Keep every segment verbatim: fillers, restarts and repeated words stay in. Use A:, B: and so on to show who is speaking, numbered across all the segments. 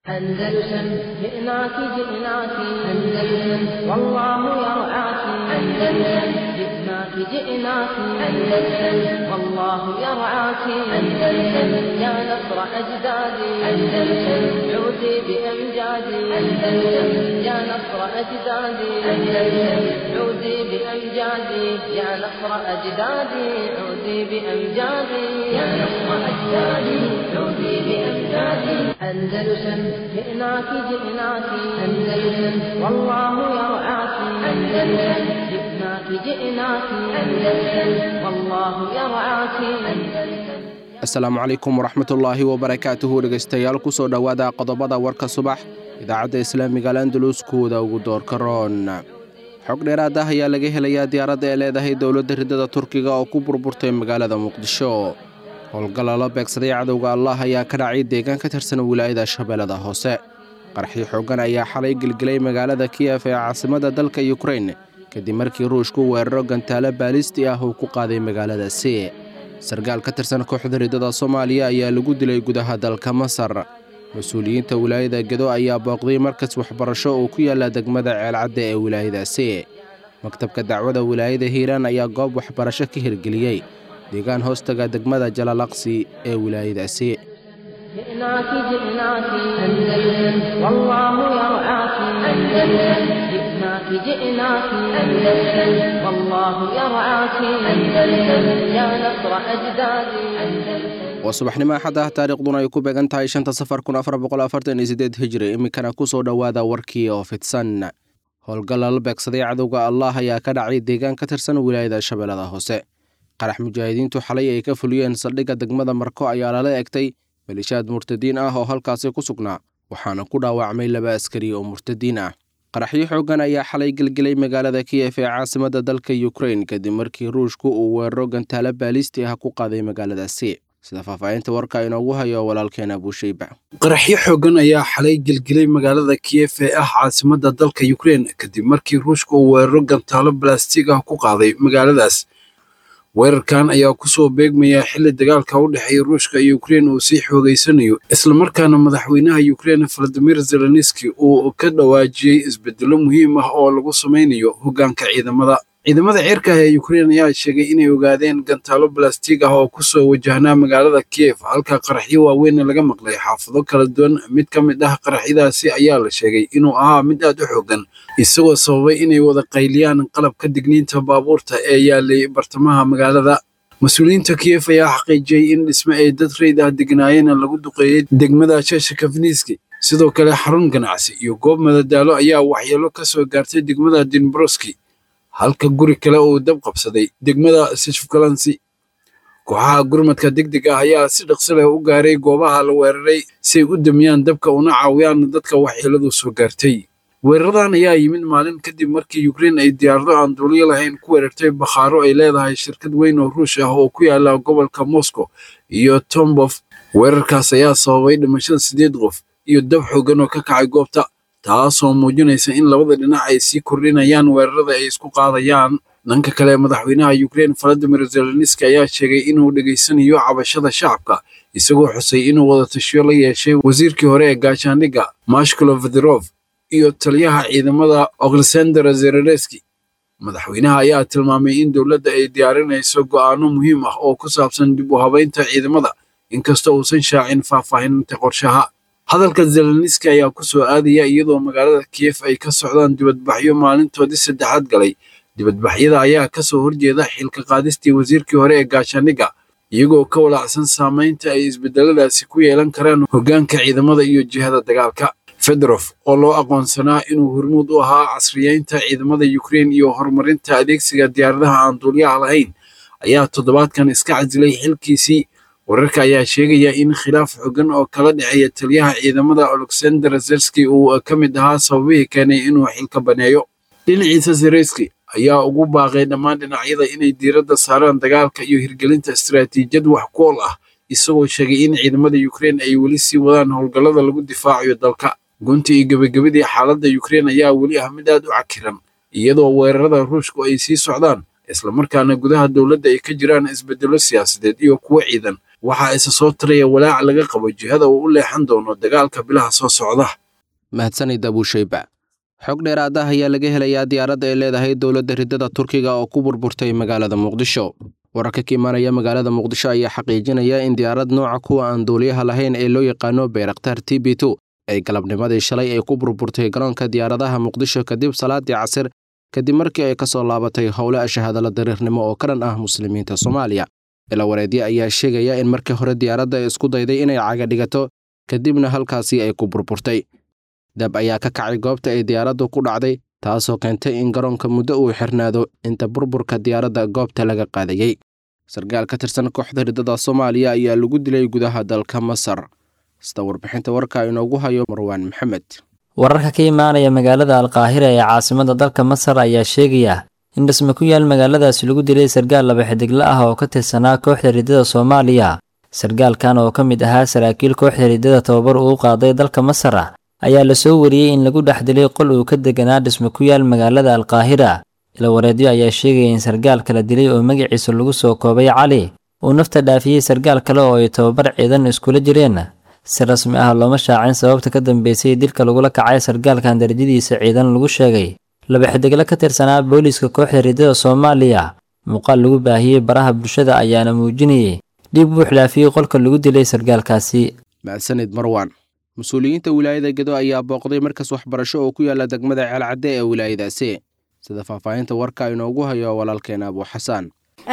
A: أندلسن جئناك جئناك أندلسن والله يرعاك أندلسن جئناك جئناك أندلسن والله يرعاك أندلسن يا نصر أجدادي أندلسن عودي بأمجادي أندلسن يا نصر أجدادي أندلسن عودي بأمجادي يا نصر أجدادي عودي بأمجادي يا نصر أجدادي عودي بأمجادي أندلسن جئناك جئناك أندلسن والله يرعاك أندلسن جئناك جئناك أندلسن والله يرعاك أندلسن
B: asalaamu calaykum waraxmatullaahi wabarakaatuhu dhegaystayaal ku soo dhowaada qodobada warka subax idaacadda islaamiga al-andalus kuwada ugu doorka roon xog dheeraad ah ayaa laga helayaa diyaaradda ee leedahay dowladda ridada turkiga oo ku burburtay magaalada muqdisho howlgalla la beegsaday cadowga allah ayaa ka dhacay deegaan ka tirsan wilaayada shabeellada hoose qarxii xooggan ayaa xalay gelgelay magaalada kiyef ee caasimadda dalka yukrain kadib markii ruushku weeraro gantaalo baalisti ah uu ku qaaday magaaladaasi sargaal ka tirsan kooxda ridada Soomaaliya ayaa lagu dilay gudaha dalka Masar mas'uuliyiinta wilaayada Gedo ayaa booqday markas waxbarasho oo ku yaala degmada Ceelcadde ee wilaayadaasi maktabka dacwada wilaayada Hiiraan ayaa goob waxbarasho ka hirgeliyay deegaan hoostaga degmada Jalalaqsi ee wilaayadaasi
A: جئناك جئناك أندلسن والله يرعاك أندلسن جئناك جئناك أندلسن والله يرعاك أندلسن يا نصر أجدادي أندلسن
B: وصباحنimo axad ah taariikhduna ay ku beegan tahay shanta safar kun afar boqol afartan iyo siddeed hijri iminkana ku soo dhowaada warkii oo fidsan howlgalla la beegsaday cadowga allah ayaa ka dhacay deegaan ka tirsan wilaayada shabeellada hoose qarax mujaahidiintu xalay ay ka fuliyeen saldhigga degmada marko ayaa lala egtay malishaad murtadiin ah oo halkaasi ku sugnaa waxaana ku dhaawacmay laba askari oo murtadiin ah qaraxyo xooggan ayaa xalay gelgelay magaalada Kiev ee caasimadda dalka Ukraine kadib markii ruushku uu weeraro gantaalo baalisti ah ku qaaday magaaladaasi sida faahfaahinta warka inoogu hayo walaalkeena Buushayba
C: qaraxyo xooggan ayaa xalay gelgelay magaalada Kiev ee ah caasimadda dalka Ukraine kadib markii ruushku uu weeraro gantaalo balastig ah ku qaaday magaaladaas weerarkan ayaa ku soo beegmaya xilli dagaalka u dhexeeya Ruushka iyo Ukraine uu sii xoogaysanayo isla markaana madaxweynaha Ukraine Volodymyr Zelensky uu ka dhawaajiyay isbedelo muhiim ah oo lagu sameynayo hoggaanka ciidamada ciidamada cirka ee Ukraine ayaa sheegay inay ogaadeen gantaalo balastig ah oo ku soo wajahnaa magaalada Kiev halka qaraxyo waaweyn laga maqlay xaafado kala duwan mid ka mid ah qaraxyadaasi ayaa la sheegay inuu ahaa mid aad u xooggan isagoo sababay inay wada qayliyaan qalabka digniinta baabuurta ee yaalay bartamaha magaalada mas'uuliyiinta Kiev ayaa xaqiijiyay in dhisme ay dad reyd ah degnaayeen lagu duqeeyay degmada Cheshkavniski sidoo kale xarun ganacsi iyo goob madadaalo ayaa waxyeelo ka soo gaartay degmada Dnipropetrovsk halka guri kale oo dab qabsaday degmada Sivkhalansi kooxaha gurmadka degdega ah ayaa si dhaqso leh u gaaray goobaha la weeraray si ay u damiyaan dabka una caawiyaan dadka waxyeeladu soo gaartay weeraradan ayaa yimid maalin kadib markii Ukraine ay diyaarado aan duuliye lahayn ku weerartay bakhaaro ay leedahay shirkad weyn oo Ruush ah oo ku yaala gobolka Moscow iyo Tambov weerarkaas ayaa sababay dhimashada siddeed qof iyo dab xooggan oo ka kacay goobta taasoo muujinaysa in labada dhinac ay sii kordhinayaan weerarada ay isku qaadayaan dhanka kale madaxweynaha Ukraine Volodymyr Zelensky ayaa sheegay inuu dhageysanayo cabashada shacabka isagoo xusay inuu wada tashiyo la yeeshay wasiirkii hore ee gaashaandhigga Mashkolo Fedorov iyo taliyaha ciidamada Oleksandr Zelensky madaxweynaha ayaa tilmaamay in dowladda ay diyaarinayso go'aano muhiim ah oo ku saabsan dib u habeynta ciidamada inkastoo uusan shaacin faahfaahinta qorshaha hadalka Zelensky ayaa ku soo aadaya iyadoo magaalada Kiev ay ka socdaan dibadbaxyo maalintoodii saddexaad galay dibadbaxyada ayaa ka soo horjeeda xilka qaadistii wasiirkii hore ee gaashaandhigga iyagoo ka walaacsan saameynta ay isbedeladaasi ku yeelan karaan hoggaanka ciidamada iyo jihada dagaalka Fedorov oo loo aqoonsanaa inuu hormuud u ahaa casriyeynta ciidamada Ukraine iyo horumarinta adeegsiga diyaaradaha aan duuliyaha lahayn ayaa toddobaadkan iska casilay xilkiisii wararka ayaa sheegaya in khilaaf xooggan oo kala dhaceeya taliyaha ciidamada Oleksandr Zelensky uu ka mid ahaa sababihii keenay inuu xilka baneeyo dhinaciisa Zelensky ayaa ugu baaqay dhammaan dhinacyada inay diiradda saaraan dagaalka iyo hirgelinta istiraatiijiyad wax ku ool ah isagoo sheegay in ciidamada Ukraine ay weli sii wadaan howlgallada lagu difaacayo dalka gunti iyo gabagabadii xaaladda Ukraine ayaa weli ah mid aad u cakiran iyadoo weerarada Ruushku ay sii socdaan isla markaana gudaha dowladda ay ka jiraan isbedelo siyaasadeed iyo kuwo ciidan waxaa isa soo tiraya walaac laga qabo jihada uu u leexan doono dagaalka bilaha soo socda.
B: mahadsanid abuushayba. xog dheeraad ah ayaa laga helayaa diyaaradda ay leedahay dowladda riddada Turkiga oo ku burburtay magaalada Muqdisho. wararka ka imaanaya magaalada Muqdisho ayaa xaqiijinaya in diyaarad nooca kuwa aan duuliyaha lahayn ee loo yaqaano Bayraktar T B two ay galabnimadii shalay ay ku burburtay garoonka diyaaradaha Muqdisho kadib salaadii casir kadib markii ay ka soo laabatay howle shahaadada dariirnimo oo ka dhan ah muslimiinta Soomaaliya. ila wareedyo ayaa sheegaya in markii hore diyaaradda ay isku dayday inay caga dhigato kadibna halkaasi ay ku burburtay. dab ayaa ka kacay goobta ay diyaaraddu ku dhacday taasoo keentay in garoonka muddo uu xirnaado inta burburka diyaaradda goobta laga qaadayay. sargaal ka tirsan kooxda riddada Soomaaliya ayaa lagu dilay gudaha dalka Masar. sida warbixinta warka inoogu hayo Marwaan Maxamed.
D: wararka ka imaanaya magaalada Alqaahira ee caasimadda dalka Masar ayaa sheegaya in dhisme ku yaal magaaladaasi lagu dilay sargaal laba xidigla ah oo ka tirsanaa kooxda riddada Soomaaliya. sargaalkan oo ka mid ahaa saraakiil kooxda riddada tababar uu qaaday dalka Masar ayaa la soo wariyay in lagu dhex dilay qol uu ka deganaa dhisme ku yaal magaalada Alqaahira. ila wareedyo ayaa sheegaya in sargaal kala dilay oo magaciisa lagu soo koobay Cali uu nafta dhaafiyay sargaal kale oo ay tababar ciidan iskula jireen. si rasmi ah looma shaacin sababta ka dambeysay dilka lagula kacay sargaalkan darajadiisa ciidan lagu sheegay laba xidigla ka tirsanaa booliiska kooxda riddada Soomaaliya. muuqaal lagu baahiyay baraha bulshada ayaana muujinayay dib u xlaafiyay qolka lagu dilay sargaalkaasi.
B: mahadsanid Marwaan. mas-uuliyiinta wilaayada Gedo ayaa booqday markas waxbarasho oo ku yaala degmada Ceelcadde ee wilaayadaasi. sida faahfaahinta warka inoogu hayo walaalkeena Abu Xasaan.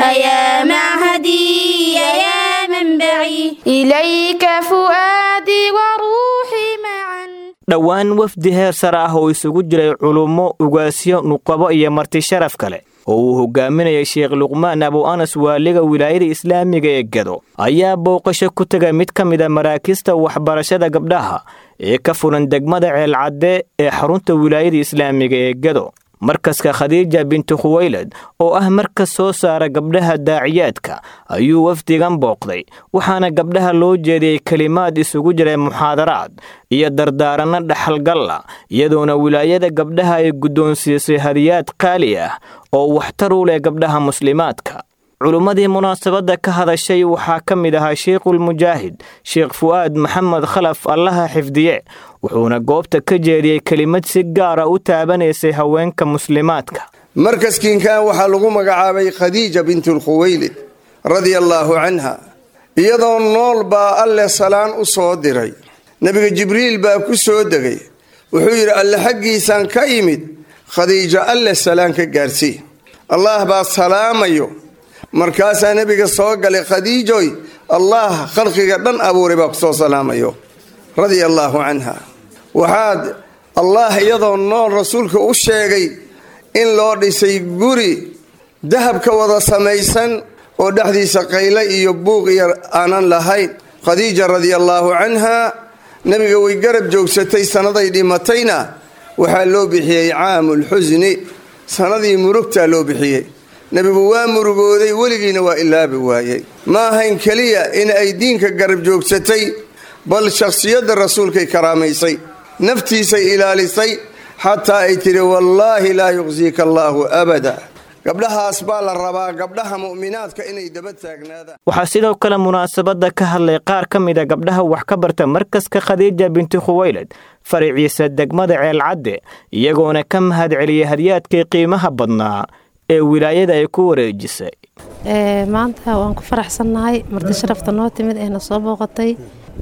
E: يا معهدي يا منبعي إليك فؤادي وروحي معا.
F: dhowaan wafdi heer sare ah oo isugu jiray culummo, ugaasyo, nuqabo iyo marti sharaf kale oo uu hogaaminayay Sheekh Luqmaan Abu Anas waaliga wilaayada Islaamiga ee Gedo ayaa booqasho ku tagay mid ka mid ah maraakista waxbarashada gabdhaha ee ka furan degmada Ceelcadde ee xarunta wilaayada Islaamiga ee Gedo. markaska Khadiija bintu Khuwaylad oo ah markas soo saara gabdhaha daaciyaadka ayuu wafdigan booqday, waxaana gabdhaha loo jeediyay kalimaad isugu jiray muxaadaraad iyo dardaaranno dhaxalgal ah, iyadoona wilaayada gabdhaha ay guddoonsiisay hadiyaad qaali ah oo waxtar u leh gabdhaha muslimaadka. culummadii munaasabadda ka hadashay waxaa ka mid ahaa Sheikhul Mujaahid Sheekh Fuaad Maxamed Khalaf allaha xifdiye, wuxuuna goobta ka jeediyay kelimad si gaar ah u taabanaysay haweenka muslimaadka.
G: markaskiinkan waxaa lagu magacaabay Khadiija bintu Khuwaylid radiyallahu anha. iyadoo nool baa alle salaan u soo diray. nabiga Jibriil baa ku soo degay, wuxuu yiri alle xaqiisan ka yimid Khadiija alle salaan ka gaarsii. allah baa salaamayo. markaasaa nabiga soo galay Khadiijoy allah khalqiga dhan abuuray baa ku soo salaamayo radiyallahu anha. waxaad allah iyadoo nool rasuulka u sheegay in loo dhisay guri dahabka wada samaysan oo dhexdiisa qayle iyo buuq yar aanan lahayn. Khadiija radiyallahu anha nabiga way garab joogsatay sanaday dhimatayna waxaa loo bixiyay caamul xuzni, sanadii murugta loo bixiyay. nabigu waa murugooday weligiina waa ilaabi waayay. ma ahayn kaliya in ay diinka garab joogsatay, bal shakhsiyadda rasuulkay karaamaysay, naftiisay ilaalisay, xataa ay tiri wallaahi laa yuqsiika allaahu abada. gabdhahaas baa la rabaa gabdhaha mu'minaadka inay daba taagnaadaan.
F: waxaa sidoo kale munaasabadda ka hadlay qaar ka mid a gabdhaha wax ka barta markaska Khadiija bintu Khuwaylad fariiciisa degmada Ceelcadde, iyagoona ka mahad celiyay hadiyaadkii qiimaha badnaa ee wilaayada ay ku wareejisay.
H: ee maanta waan ku faraxsanahay marti sharafta noo timid ee na soo booqatay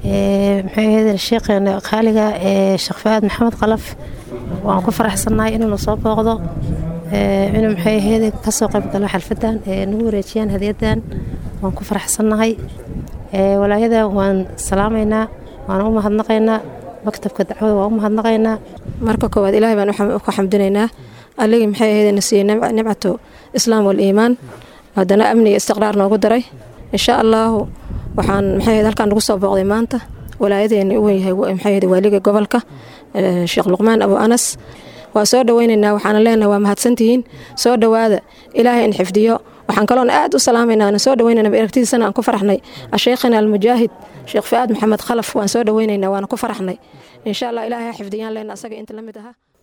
H: ee maxay ahayd sheekheena qaaliga ee Sheekh Fuaad Maxamed Khalaf. waan ku faraxsanahay inuu na soo booqdo ee inuu maxay ahayd ka soo qayb galo xalfadan ee nagu wareejiyaan hadiyadan. waan ku faraxsanahay ee walaayada waan salaameynaa, waan u mahadnaqaynaa, maktabka dacwada waan u mahadnaqaynaa.
I: marka koowaad ilaahay baan ku xamdinaynaa allihii maxay ahayd nasiiyay nimcatu islaam wal iimaan, haddana amni iyo istiqraar noogu daray. insha allahu waxaan maxay ahayd halkaan nagu soo booqday maanta walaayadeena uu yahay maxay ahayd waaliga gobolka Sheekh Luqmaan Abu Anas. waa soo dhawaynaynaa, waxaan leenahay waa mahadsantihiin, soo dhawaada, ilaahay in xifdiyo. waxaan kaloon aad u salaameynaa soo dhawaynaynaa aragtidiisana aan ku faraxnay Sheekhina al-Mujaahid Sheekh Fuaad Maxamed Khalaf. waan soo dhawaynaynaa waana ku faraxnay insha allah ilaahay xifdiyaan leena asaga inta lamid aha.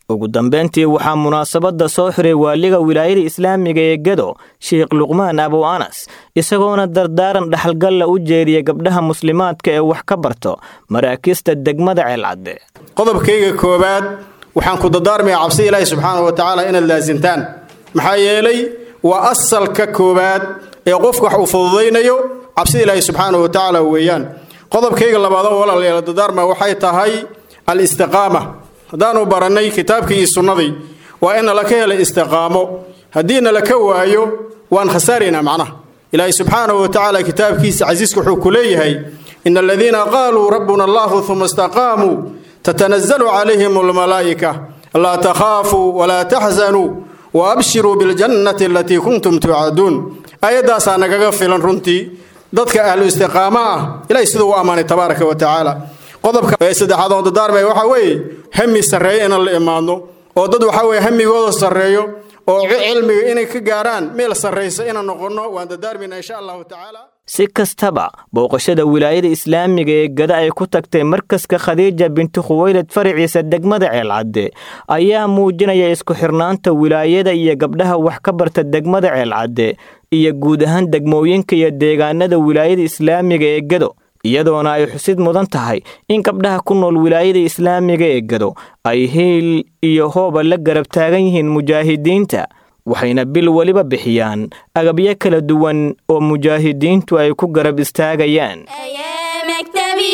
F: ugu dambeyntii waxaa munaasabadda soo xiray waaliga wilaayada islaamiga ee Gedo Sheekh Luqmaan Abu Anas isagoona dardaaran dhaxalgalla u jeediyay gabdhaha muslimaadka ee wax ka barto maraakista degmada Ceelcadde.
J: qodobkayga koobaad waxaan ku dardaarmayaa cabsi Ilaahay subxaanahu wa ta'aala inaad laasimtaan maxaa yeelay waa asalka koobaad ee qofku wax u fududeynayo cabsi Ilaahay subxaanahu wa ta'aala weeyaan. qodobkayga labaad oo walaalayaal dardaarma waxay tahay al-istiqaama hadaanu baranay kitaabkii iyo sunnadii waa in la ka helo istiqaamo hadiina la ka waayo waan khasaarina macna Ilaahay subhanahu wa ta'ala kitaabkiisa aziizku wuxuu ku leeyahay in alladheena qaalu rabbuna allah thumma istaqaamu tatanazzalu alayhim almalaa'ika la takhafu wa la tahzanu wa abshiru bil jannati allati kuntum tu'adun ayadaas anaga filan runtii dadka ahlu istiqaama ah Ilaahay sidoo u amaanay tabaaraka wa ta'ala qodobka saddexaad oo dardaarmay waxa weeye hami sareeyo in la imaano oo dad waxa weeye hamigooda sareeyo oo cilmiga inay ka gaaraan meel sareysa in noqono waan dardaarmina insha Allah ta'ala.
F: si kastaba booqashada wilaayada islaamiga ee Gada ay ku tagtay markaska Khadiija bint Khuwaylid fariiciisa degmada Ceelcadde ayaa muujinaya isku xirnaanta wilaayada iyo gabdhaha wax ka barta degmada Ceelcadde iyo guud ahaan degmooyinka iyo deegaanada wilaayada islaamiga ee Gado iyadoona ay xusid mudan tahay in gabdhaha ku nool wilaayada islaamiga ee Gado ay heel iyo hooba la garab taagan yihiin mujaahidiinta waxayna bil waliba bixiyaan agabyo kala duwan oo mujaahidiintu ay ku garab istaagayaan.
E: ayaa maktabi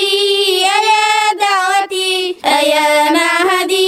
E: ayaa da'wati ayaa mahdi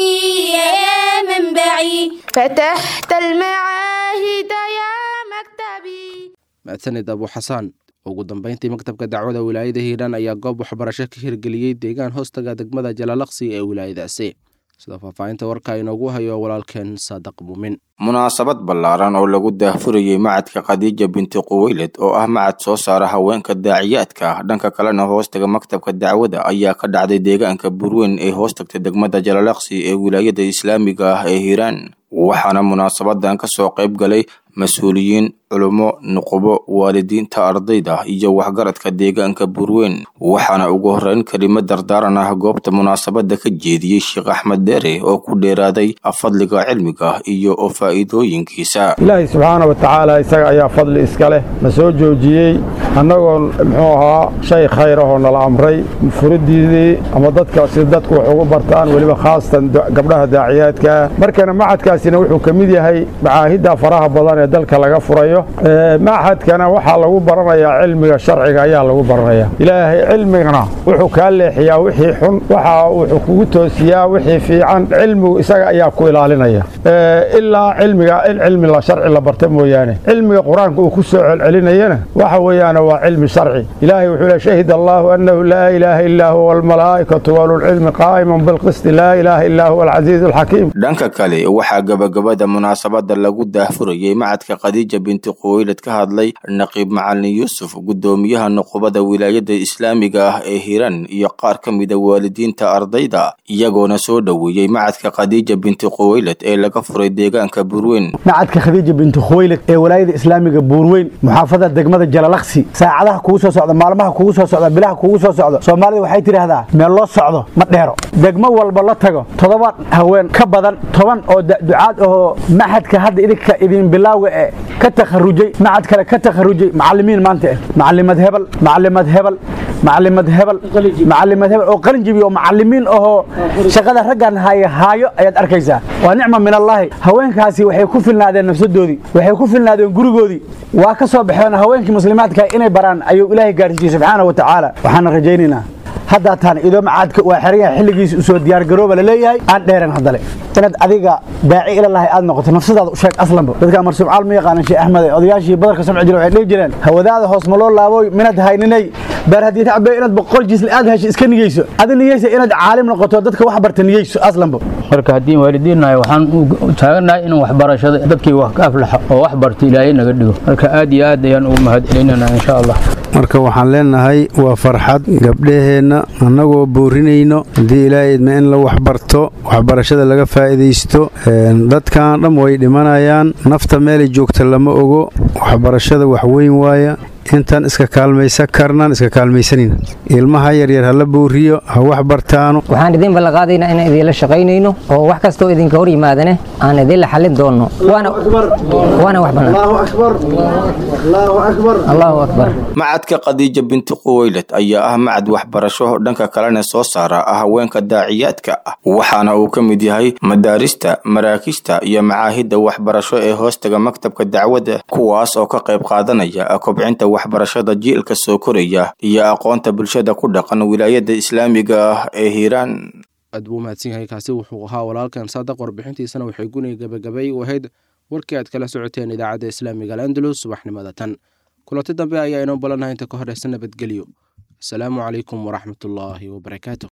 E: ayaa manba'i fatahta al-ma'ahid ayaa maktabi.
B: maasanid Abu Xasan. ugu dambeyntii maktabka dacwada wilaayada Hiiraan ayaa goob waxbarasho ka hirgeliyay deegaan hoostaga degmada Jalaalaqsi ee wilaayadaasi sida faafahinta warka inoogu hayo walaalkeen Saadaq Muumin.
K: munaasabad ballaaran oo lagu daahfurayay macadka Khadiija binti Khuwaylid oo ah macad soo saara haweenka daaciyaadka ah dhanka kalena hoostaga maktabka dacwada ayaa ka dhacday deegaanka Burweyn ee hoostagta degmada Jalaalaqsi ee wilaayada islaamiga ah ee Hiiraan waxaana munaasabadan ka soo qayb galay mas'uuliyiin culimo nuqbo waalidiinta ardayda iyo waxgaradka deegaanka Burweyn waxaana ugu horeyn kelimad dardaaran ah goobta munaasabada ka jeediyay Sheekh Axmed Deere oo ku dheeraaday fadliga cilmiga iyo faa'iidooyinkiisa.
L: Ilaahay subhanahu wa ta'ala isaga ayaa fadli iska leh ma soo joojiyay annagoo muxuu ahaa shay khayr ah oo nala amray furudiidii ama dadka si dadku wax ugu bartaan waliba khaasatan gabdhaha daaciyaadka markana macadkaasina wuxuu kamid yahay macaahida faraha badan ee dalka laga furayo macadkana waxa lagu baranayaa cilmiga sharciga ayaa lagu baranayaa ilaahay cilmigana wuxuu ka leexiyaa wixii xun waxa uu kugu toosiyaa wixii fiican cilmigu isaga ayaa ku ilaalinaya ilaa cilmiga in cilmi la sharci la barta mooyaane cilmiga quraanka uu ku soo celinayna waxa weeyaan waa cilmi sharci ilaahay wuxuu la shaahid Allah annahu la ilaha illa huwa wal malaa'ikatu wal ilmi qa'iman bil qist la ilaha illa huwa al aziz al hakim.
K: dhanka kale waxa gabagabada munaasabada lagu daahfurayay macadka Khadiija binti Khuwaylid ka hadlay naqiib macallin Yuusuf gudoomiyaha nuqbada wilaayada islaamiga ah ee Hiiraan iyo qaar kamid ah waalidiinta ardayda iyagoona soo dhaweeyay macadka Khadiija binti Khuwaylid ee laga furay deegaanka Burweyn.
M: macadka Khadiija binti Khuwaylid ee wilaayada islaamiga Burweyn muxaafadada degmada Jalaalaqsi saacadaha kugu soo socda maalmaha kugu soo socda bilaha kugu soo socda Soomaalidu waxay tiraahdaa meel loo socdo ma dheero degmo walba la tago todoba haween ka badan toban oo ducaad oo macadka hadda idinka idin bilaaw ee ka takharujay macad kale ka takharujay macallimiin maanta macallimad hebel macallimad hebel macallimad hebel macallimad hebel oo qalin jibi oo macallimiin oo shaqada raggan haayo haayo ayaad arkaysaa waa nicmo min Allah haweenkaasi waxay ku filnaadeen nafsadoodii waxay ku filnaadeen gurigoodii waa ka soo baxeen haweenkii muslimaadka inay baraan ayuu Ilaahay gaarsiiyay subhanahu wa ta'ala waxaan rajaynaynaa hadda taan idoo macadka waa xiriga xilligiisa u soo diyaar garooba la leeyahay aan dheeran hadale sanad adiga daaci ila Allah aad noqoto nafsadaada u sheeg aslanba dadka marsuum caalmi yaqaan Sheekh Axmed odayaashii badarka samci jiray waxay jireen hawadaada hoos ma loo laabo minad hayninay bar hadii tacbay inaad boqol jis aad hesho iska nigeyso adin nigeyso inaad caalim noqoto dadka wax bartan nigeyso aslanba
N: marka hadii waalidiinay waxaan u taaganahay in wax barashada dadkii wax ka aflaxo oo wax bartay Ilaahay naga dhigo marka aad iyo aad ayaan ugu mahadcelinayna insha Allah.
O: marka waxaan leenahay waa farxad gabdhaheena anagoo boorinayno hadii Ilaahay ma in la wax barto waxbarashada laga faa'iideysto dadkan dhan way dhimanayaan nafta meel joogta lama ogo waxbarashada wax weyn waaya intaan iska kaalmaysan karnaan iska kaalmaysanayna ilmaha yaryar ha la booriyo ha wax bartaano
P: waxaan idin ballanqaadaynaa inaan idinla shaqaynayno oo wax kastoo idinka hor yimaadane aan idinla xallin doonno waana wax bannaan allahu akbar
K: macadka khadiija binti quwaylad ayaa ah macad waxbarasho dhanka kalena soo saara haweenka daaciyaadka ah waxaana uu ka mid yahay madaarista maraakista iyo macaahidda waxbarasho ee hoostaga maktabka dacwadda kuwaas oo ka qayb qaadanaya kobcinta waxbarashada jiilka soo koraya iyo aqoonta bulshada ku dhaqan wilaayada islaamiga ah ee Hiiraan.
B: aad buu mahadsan yahay kaasi wuxuu ahaa walaalkan Saadaq warbixintiisana waxay guniga gabagabay u ahayd warkii aad kala socoteen idaacadda islaamiga Al-Andalus subaxnimada tan kulanti dambe ayaa inoo balanahay inta ka horeysa nabadgelyo. Assalaamu calaykum waraxmatullaahi wabarakaatuh.